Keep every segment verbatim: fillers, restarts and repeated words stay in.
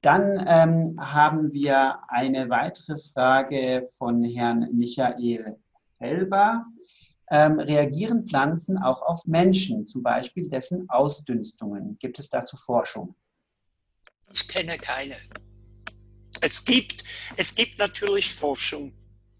Dann ähm, haben wir eine weitere Frage von Herrn Michael Felber. Ähm, reagieren Pflanzen auch auf Menschen, zum Beispiel dessen Ausdünstungen? Gibt es dazu Forschung? Ich kenne keine. Es gibt, es gibt natürlich Forschung,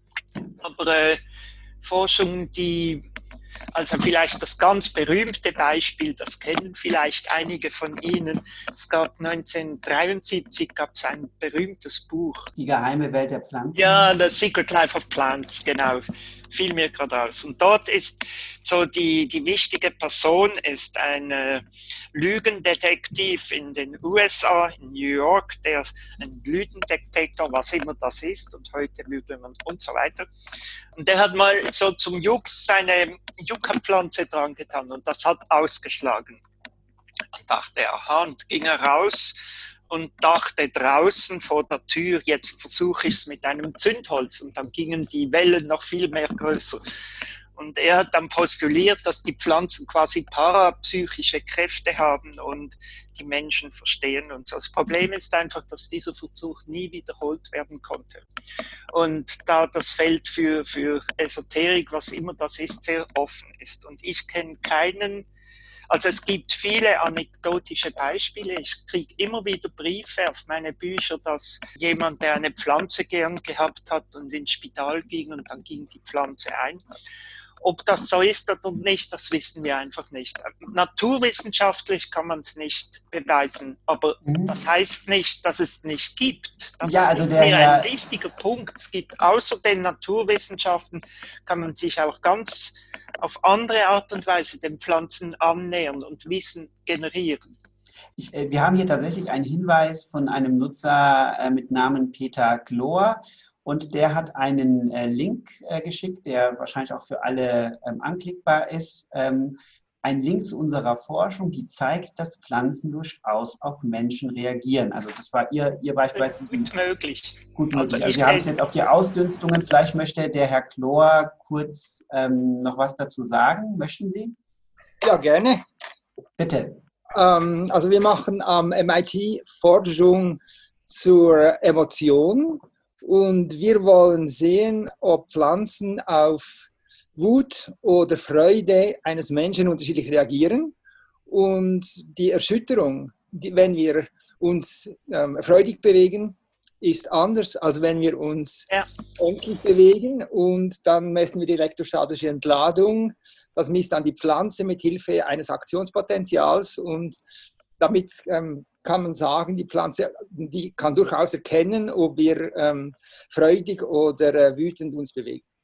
aber äh, Forschung, die, also vielleicht das ganz berühmte Beispiel, das kennen vielleicht einige von Ihnen. Es gab neunzehnhundertdreiundsiebzig gab es ein berühmtes Buch. Die geheime Welt der Pflanzen? Ja, The Secret Life of Plants, genau. Fiel mir gerade aus. Und dort ist so die, die wichtige Person ist ein äh, Lügendetektiv in den U S A, in New York, der ein Lügendetektor, was immer das ist, und heute würde man und so weiter. Und der hat mal so zum Jux seine Yucca-Pflanze dran getan und das hat ausgeschlagen. Und dachte, aha, und ging er raus und dachte draußen vor der Tür, jetzt versuche ich es mit einem Zündholz. Und dann gingen die Wellen noch viel mehr größer. Und er hat dann postuliert, dass die Pflanzen quasi parapsychische Kräfte haben und die Menschen verstehen. Und das Problem ist einfach, dass dieser Versuch nie wiederholt werden konnte. Und da das Feld für, für Esoterik, was immer das ist, sehr offen ist. Und ich kenne keinen. Also es gibt viele anekdotische Beispiele. Ich kriege immer wieder Briefe auf meine Bücher, dass jemand, der eine Pflanze gern gehabt hat und ins Spital ging und dann ging die Pflanze ein. Ob das so ist oder nicht, das wissen wir einfach nicht. Naturwissenschaftlich kann man es nicht beweisen, aber mhm. das heißt nicht, dass es nicht gibt. Das ja, also ist der mir Herr... ein wichtiger Punkt. Es gibt außer den Naturwissenschaften, kann man sich auch ganz auf andere Art und Weise den Pflanzen annähern und Wissen generieren. Ich, äh, wir haben hier tatsächlich einen Hinweis von einem Nutzer äh, mit Namen Peter Chlor. Und der hat einen äh, Link äh, geschickt, der wahrscheinlich auch für alle ähm, anklickbar ist. Ähm, ein Link zu unserer Forschung, die zeigt, dass Pflanzen durchaus auf Menschen reagieren. Also das war Ihr, Ihr Beispiel. Gut möglich. Gut möglich. Also Sie haben es jetzt auf die Ausdünstungen. Vielleicht möchte der Herr Chlor kurz ähm, noch was dazu sagen. Möchten Sie? Ja, gerne. Bitte. Ähm, also wir machen am M I T Forschung zur Emotion. Und wir wollen sehen, ob Pflanzen auf Wut oder Freude eines Menschen unterschiedlich reagieren. Und die Erschütterung, die, wenn wir uns ähm, freudig bewegen, ist anders, als wenn wir uns ja. ängstlich bewegen. Und dann messen wir die elektrostatische Entladung. Das misst dann die Pflanze mit Hilfe eines Aktionspotenzials. Und damit ähm, kann man sagen, die Pflanze die kann durchaus erkennen, ob wir ähm, freudig oder äh, wütend uns bewegen.